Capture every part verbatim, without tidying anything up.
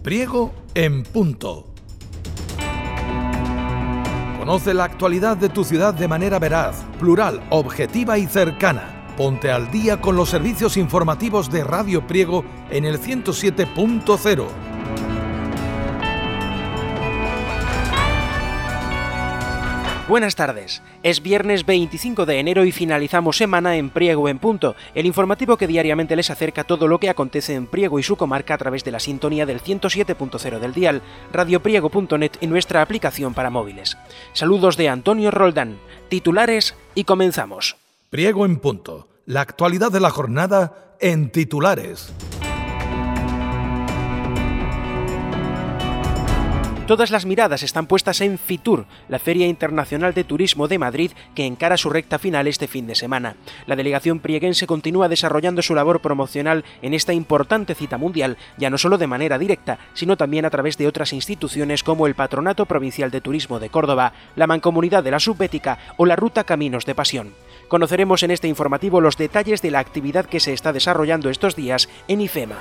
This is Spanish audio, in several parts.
Priego en punto. Conoce la actualidad de tu ciudad de manera veraz, plural, objetiva y cercana. Ponte al día con los servicios informativos de Radio Priego en el ciento siete punto cero. Buenas tardes, es viernes veinticinco de enero y finalizamos semana en Priego en Punto, el informativo que diariamente les acerca todo lo que acontece en Priego y su comarca a través de la sintonía del ciento siete punto cero del dial, radiopriego punto net y nuestra aplicación para móviles. Saludos de Antonio Roldán, titulares y comenzamos. Priego en Punto, la actualidad de la jornada en titulares. Todas las miradas están puestas en Fitur, la Feria Internacional de Turismo de Madrid, que encara su recta final este fin de semana. La delegación prieguense continúa desarrollando su labor promocional en esta importante cita mundial, ya no solo de manera directa, sino también a través de otras instituciones como el Patronato Provincial de Turismo de Córdoba, la Mancomunidad de la Subbética o la Ruta Caminos de Pasión. Conoceremos en este informativo los detalles de la actividad que se está desarrollando estos días en IFEMA.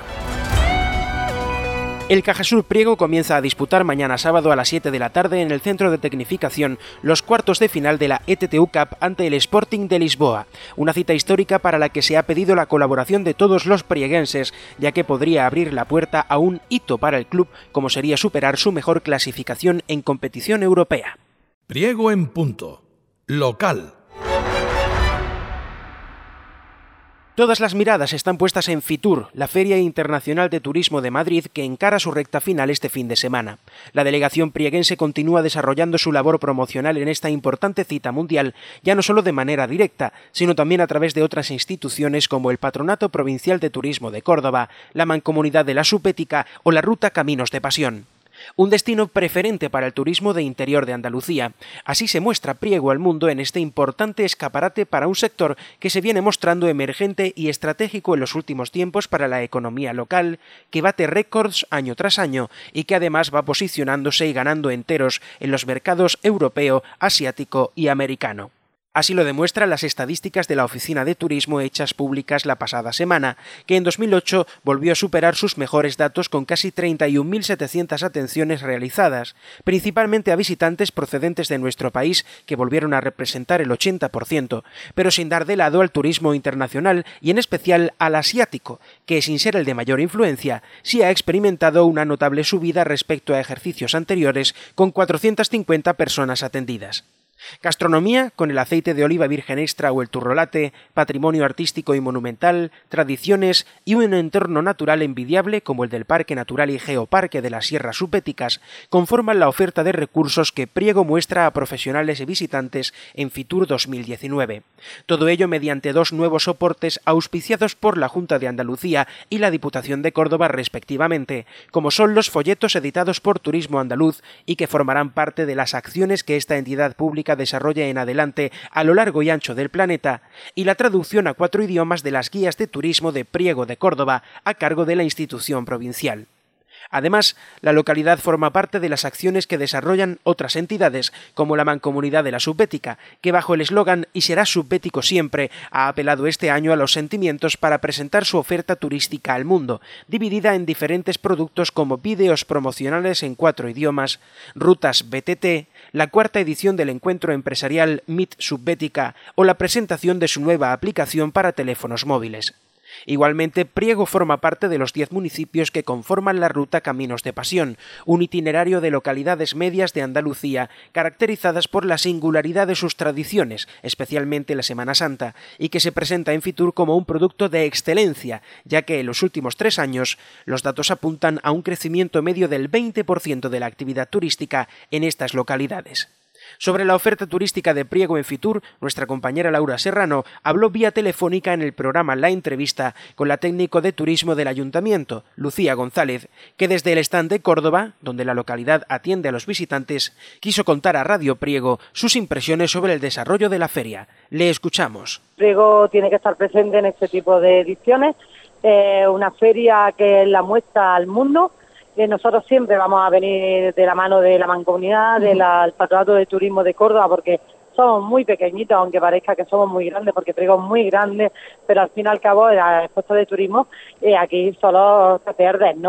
El Cajasur Priego comienza a disputar mañana sábado a las siete de la tarde en el Centro de Tecnificación los cuartos de final de la E T T U Cup ante el Sporting de Lisboa, una cita histórica para la que se ha pedido la colaboración de todos los prieguenses, ya que podría abrir la puerta a un hito para el club, como sería superar su mejor clasificación en competición europea. Priego en Punto, local. Todas las miradas están puestas en Fitur, la Feria Internacional de Turismo de Madrid, que encara su recta final este fin de semana. La delegación prieguense continúa desarrollando su labor promocional en esta importante cita mundial, ya no solo de manera directa, sino también a través de otras instituciones como el Patronato Provincial de Turismo de Córdoba, la Mancomunidad de la Subbética o la Ruta Caminos de Pasión. Un destino preferente para el turismo de interior de Andalucía. Así se muestra Priego al mundo en este importante escaparate para un sector que se viene mostrando emergente y estratégico en los últimos tiempos para la economía local, que bate récords año tras año y que además va posicionándose y ganando enteros en los mercados europeo, asiático y americano. Así lo demuestran las estadísticas de la Oficina de Turismo hechas públicas la pasada semana, que en dos mil ocho volvió a superar sus mejores datos con casi treinta y un mil setecientas atenciones realizadas, principalmente a visitantes procedentes de nuestro país, que volvieron a representar el ochenta por ciento, pero sin dar de lado al turismo internacional y en especial al asiático, que sin ser el de mayor influencia, sí ha experimentado una notable subida respecto a ejercicios anteriores, con cuatrocientas cincuenta personas atendidas. Gastronomía, con el aceite de oliva virgen extra o el turrolate, patrimonio artístico y monumental, tradiciones y un entorno natural envidiable como el del Parque Natural y Geoparque de las Sierras Subbéticas, conforman la oferta de recursos que Priego muestra a profesionales y visitantes en Fitur dos mil diecinueve. Todo ello mediante dos nuevos soportes auspiciados por la Junta de Andalucía y la Diputación de Córdoba respectivamente, como son los folletos editados por Turismo Andaluz y que formarán parte de las acciones que esta entidad pública desarrolla en adelante a lo largo y ancho del planeta, y la traducción a cuatro idiomas de las guías de turismo de Priego de Córdoba a cargo de la institución provincial. Además, la localidad forma parte de las acciones que desarrollan otras entidades, como la Mancomunidad de la Subbética, que bajo el eslogan "Y será subbético siempre", ha apelado este año a los sentimientos para presentar su oferta turística al mundo, dividida en diferentes productos como vídeos promocionales en cuatro idiomas, rutas B T T, la cuarta edición del encuentro empresarial Meet Subbética o la presentación de su nueva aplicación para teléfonos móviles. Igualmente, Priego forma parte de los diez municipios que conforman la Ruta Caminos de Pasión, un itinerario de localidades medias de Andalucía, caracterizadas por la singularidad de sus tradiciones, especialmente la Semana Santa, y que se presenta en Fitur como un producto de excelencia, ya que en los últimos tres años los datos apuntan a un crecimiento medio del veinte por ciento de la actividad turística en estas localidades. Sobre la oferta turística de Priego en Fitur, nuestra compañera Laura Serrano habló vía telefónica en el programa La Entrevista con la técnico de turismo del Ayuntamiento, Lucía González, que desde el stand de Córdoba, donde la localidad atiende a los visitantes, quiso contar a Radio Priego sus impresiones sobre el desarrollo de la feria. Le escuchamos. Priego tiene que estar presente en este tipo de ediciones, eh, una feria que es la muestra al mundo. Eh, nosotros siempre vamos a venir de la mano de la Mancomunidad, del Patronato de Turismo de Córdoba, porque somos muy pequeñitos, aunque parezca que somos muy grandes, porque Priego es muy grande, pero al fin y al cabo, el puesto de turismo, eh, aquí solo te pierdes, ¿no?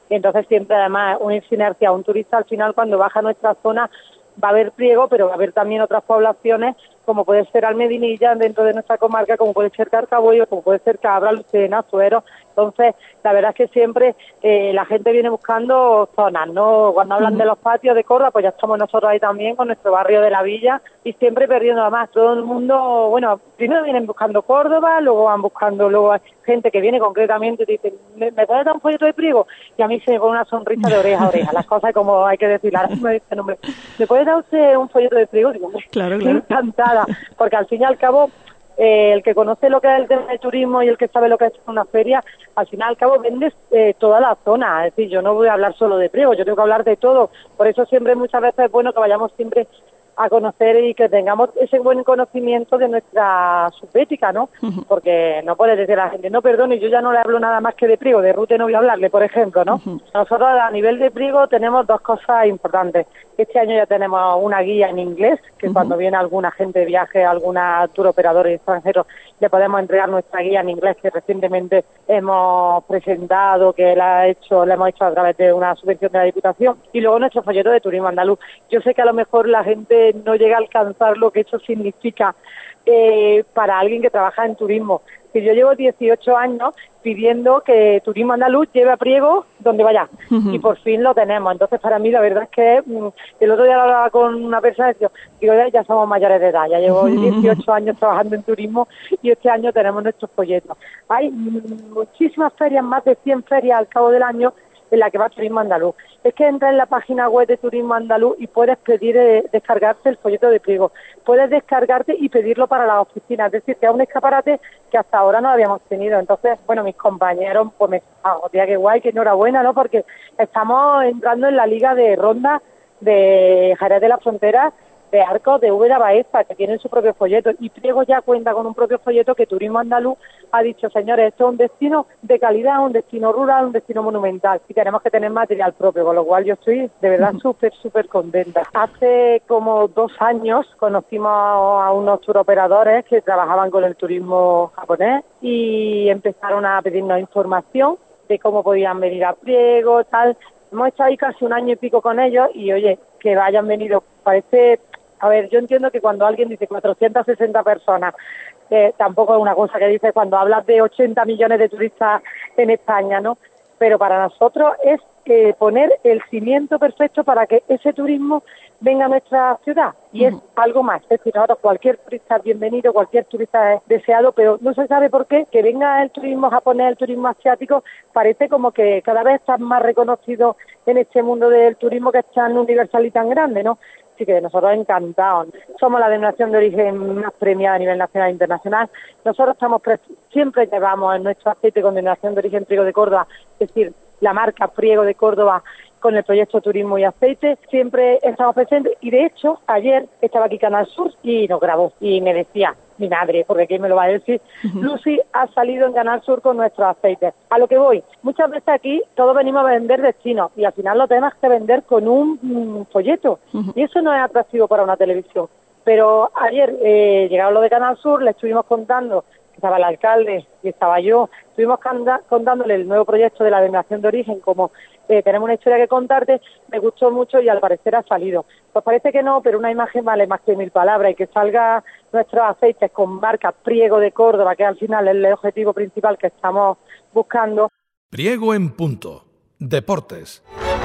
Y entonces siempre además una sinergia, un turista al final cuando baja a nuestra zona va a haber Priego, pero va a haber también otras poblaciones como puede ser Almedinilla dentro de nuestra comarca, como puede ser Carcabollo, como puede ser Cabra, Lucena, Suero. Entonces, la verdad es que siempre eh, la gente viene buscando zonas, ¿no? Cuando hablan uh-huh. de los patios de Córdoba, pues ya estamos nosotros ahí también con nuestro barrio de la Villa y siempre perdiendo nada más. Todo el mundo, bueno, primero vienen buscando Córdoba, luego van buscando, luego hay gente que viene concretamente y dice, ¿me, ¿me puedes dar un folleto de Priego? Y a mí se me pone una sonrisa de oreja a oreja, las cosas como hay que decir. Ahora me dice, hombre, ¿me puede dar usted un folleto de Priego? Digo, hombre, claro, claro. Encantada, porque al fin y al cabo, Eh, el que conoce lo que es el tema de turismo y el que sabe lo que es una feria, al fin y al cabo vendes eh, toda la zona. Es decir, yo no voy a hablar solo de Priego, yo tengo que hablar de todo. Por eso siempre muchas veces es bueno que vayamos siempre a conocer y que tengamos ese buen conocimiento de nuestra subbética, ¿no? Uh-huh. Porque no puedes decir a la gente, no, perdone, yo ya no le hablo nada más que de Priego, de Rute no voy a hablarle, por ejemplo, ¿no? Uh-huh. Nosotros a nivel de Priego tenemos dos cosas importantes. Este año ya tenemos una guía en inglés, que uh-huh. cuando viene alguna gente de viaje, alguna tour operador extranjero, le podemos entregar nuestra guía en inglés que recientemente hemos presentado, que la, ha hecho, la hemos hecho a través de una subvención de la Diputación, y luego nuestro folleto de turismo andaluz. Yo sé que a lo mejor la gente no llega a alcanzar lo que eso significa eh, para alguien que trabaja en turismo. Que yo llevo dieciocho años pidiendo que Turismo Andaluz lleve a Priego donde vaya, uh-huh. y por fin lo tenemos. Entonces, para mí, la verdad es que mmm, el otro día lo hablaba con una persona y digo, digo, ya somos mayores de edad, ya llevo dieciocho años trabajando en turismo y este año tenemos nuestros folletos. Hay mmm, muchísimas ferias, más de cien ferias al cabo del año en la que va Turismo Andaluz. Es que entras en la página web de Turismo Andaluz y puedes pedir eh, descargarte el folleto de Priego. Puedes descargarte y pedirlo para las oficinas. Es decir, que es un escaparate que hasta ahora no habíamos tenido. Entonces, bueno, mis compañeros, pues me hago, tía, qué guay, qué enhorabuena, ¿no? Porque estamos entrando en la liga de ronda de Jerez de la Frontera, de Arcos, de Úbeda, Baeza, que tienen su propio folleto, y Priego ya cuenta con un propio folleto que Turismo Andaluz ha dicho, señores, esto es un destino de calidad, un destino rural, un destino monumental, y tenemos que tener material propio, con lo cual yo estoy de verdad súper, súper contenta. Hace como dos años conocimos a unos turoperadores que trabajaban con el turismo japonés y empezaron a pedirnos información de cómo podían venir a Priego, tal. Hemos estado ahí casi un año y pico con ellos y, oye, que hayan venido, parece... A ver, yo entiendo que cuando alguien dice cuatrocientas sesenta personas, eh, tampoco es una cosa que dice cuando hablas de ochenta millones de turistas en España, ¿no? Pero para nosotros es eh, poner el cimiento perfecto para que ese turismo venga a nuestra ciudad. Y uh-huh. es algo más. Es decir, nosotros cualquier turista es bienvenido, cualquier turista es deseado, pero no se sabe por qué que venga el turismo japonés, el turismo asiático, parece como que cada vez está más reconocido en este mundo del turismo que es tan universal y tan grande, ¿no? Así que nosotros encantados. Somos la denominación de origen más premiada a nivel nacional e internacional. Nosotros estamos pre- siempre llevamos en nuestro aceite con denominación de origen Priego de Córdoba, es decir, la marca Priego de Córdoba con el proyecto Turismo y Aceite, siempre estamos presentes y de hecho ayer estaba aquí Canal Sur y nos grabó y me decía, mi madre, porque quién me lo va a decir, uh-huh. Lucy ha salido en Canal Sur con nuestros aceites. A lo que voy, muchas veces aquí todos venimos a vender destinos y al final lo tenemos que vender con un mm, folleto uh-huh. y eso no es atractivo para una televisión. Pero ayer eh, llegaron los de Canal Sur, le estuvimos contando, estaba el alcalde y estaba yo, estuvimos canta, contándole el nuevo proyecto de la denominación de origen, como eh, tenemos una historia que contarte, me gustó mucho y al parecer ha salido. Pues parece que no, pero una imagen vale más que mil palabras y que salga nuestros aceites con marca Priego de Córdoba, que al final es el objetivo principal que estamos buscando. Priego en punto. Deportes.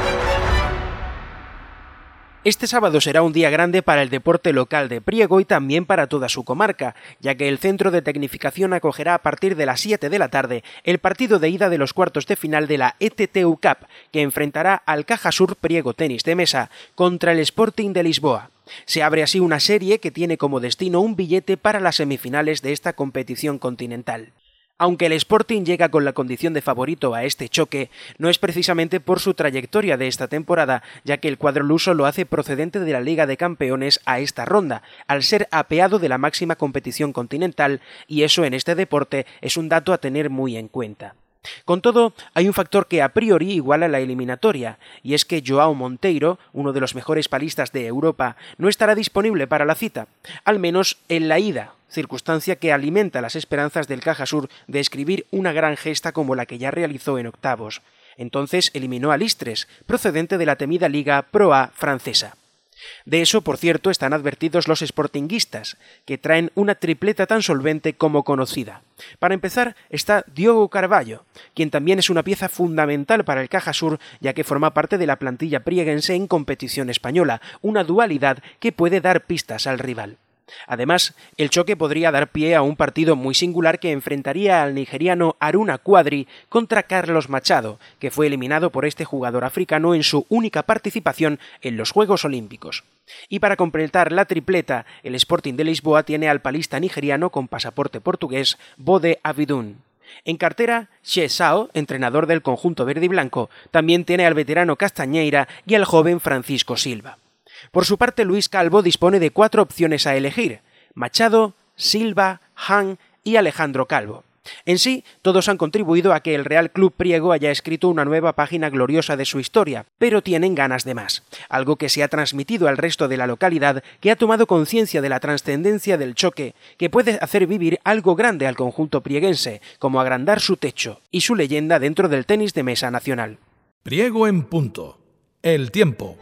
Este sábado será un día grande para el deporte local de Priego y también para toda su comarca, ya que el Centro de Tecnificación acogerá a partir de las siete de la tarde el partido de ida de los cuartos de final de la E T T U Cup, que enfrentará al Cajasur Priego Tenis de Mesa contra el Sporting de Lisboa. Se abre así una serie que tiene como destino un billete para las semifinales de esta competición continental. Aunque el Sporting llega con la condición de favorito a este choque, no es precisamente por su trayectoria de esta temporada, ya que el cuadro luso lo hace procedente de la Liga de Campeones a esta ronda, al ser apeado de la máxima competición continental, y eso en este deporte es un dato a tener muy en cuenta. Con todo, hay un factor que a priori iguala la eliminatoria, y es que Joao Monteiro, uno de los mejores palistas de Europa, no estará disponible para la cita, al menos en la ida, circunstancia que alimenta las esperanzas del Cajasur de escribir una gran gesta como la que ya realizó en octavos. Entonces eliminó al Istres, procedente de la temida Liga Pro A francesa. De eso, por cierto, están advertidos los sportinguistas, que traen una tripleta tan solvente como conocida. Para empezar está Diogo Carvalho, quien también es una pieza fundamental para el Cajasur, ya que forma parte de la plantilla prieguense en competición española, una dualidad que puede dar pistas al rival. Además, el choque podría dar pie a un partido muy singular que enfrentaría al nigeriano Haruna Quadri contra Carlos Machado, que fue eliminado por este jugador africano en su única participación en los Juegos Olímpicos. Y para completar la tripleta, el Sporting de Lisboa tiene al palista nigeriano con pasaporte portugués Bode Avidun. En cartera, She Sao, entrenador del conjunto verde y blanco, también tiene al veterano Castañeira y al joven Francisco Silva. Por su parte, Luis Calvo dispone de cuatro opciones a elegir: Machado, Silva, Han y Alejandro Calvo. En sí, todos han contribuido a que el Real Club Priego haya escrito una nueva página gloriosa de su historia, pero tienen ganas de más, algo que se ha transmitido al resto de la localidad, que ha tomado conciencia de la trascendencia del choque, que puede hacer vivir algo grande al conjunto prieguense, como agrandar su techo y su leyenda dentro del tenis de mesa nacional. Priego en punto. El tiempo.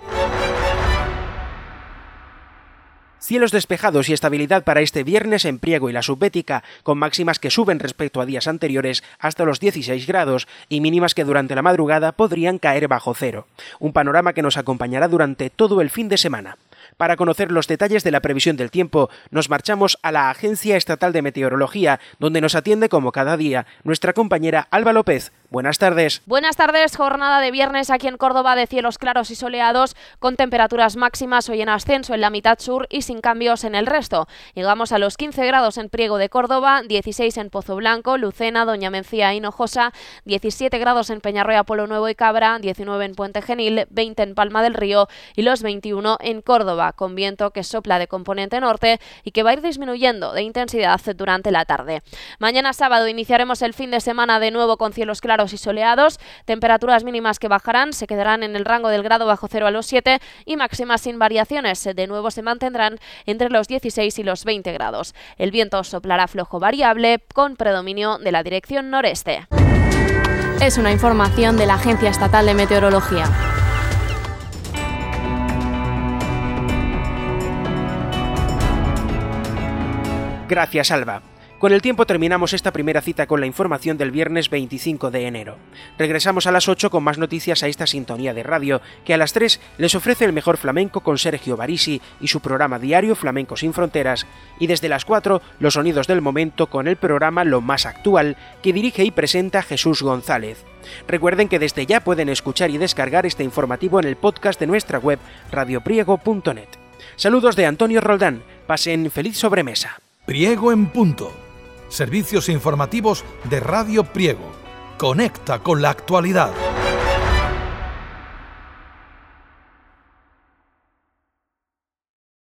Cielos despejados y estabilidad para este viernes en Priego y la Subbética, con máximas que suben respecto a días anteriores hasta los dieciséis grados y mínimas que durante la madrugada podrían caer bajo cero. Un panorama que nos acompañará durante todo el fin de semana. Para conocer los detalles de la previsión del tiempo, nos marchamos a la Agencia Estatal de Meteorología, donde nos atiende como cada día nuestra compañera Alba López. Buenas tardes. Buenas tardes, jornada de viernes aquí en Córdoba de cielos claros y soleados, con temperaturas máximas hoy en ascenso en la mitad sur y sin cambios en el resto. Llegamos a los quince grados en Priego de Córdoba, dieciséis en Pozo Blanco, Lucena, Doña Mencía e Hinojosa, diecisiete grados en Peñarroya, Polo Nuevo y Cabra, diecinueve en Puente Genil, veinte en Palma del Río y los veintiuno en Córdoba, con viento que sopla de componente norte y que va a ir disminuyendo de intensidad durante la tarde. Mañana sábado iniciaremos el fin de semana de nuevo con cielos claros y soleados, temperaturas mínimas que bajarán, se quedarán en el rango del grado bajo cero a los siete y máximas sin variaciones, de nuevo se mantendrán entre los dieciséis y los veinte grados. El viento soplará flojo variable con predominio de la dirección noreste. Es una información de la Agencia Estatal de Meteorología. Gracias, Alba. Con el tiempo terminamos esta primera cita con la información del viernes veinticinco de enero. Regresamos a las ocho con más noticias a esta sintonía de radio, que a las tres les ofrece el mejor flamenco con Sergio Barisi y su programa diario Flamenco sin Fronteras, y desde las cuatro los sonidos del momento con el programa Lo Más Actual, que dirige y presenta Jesús González. Recuerden que desde ya pueden escuchar y descargar este informativo en el podcast de nuestra web radio priego punto net. Saludos de Antonio Roldán, pasen feliz sobremesa. Priego en punto. Servicios informativos de Radio Priego. Conecta con la actualidad.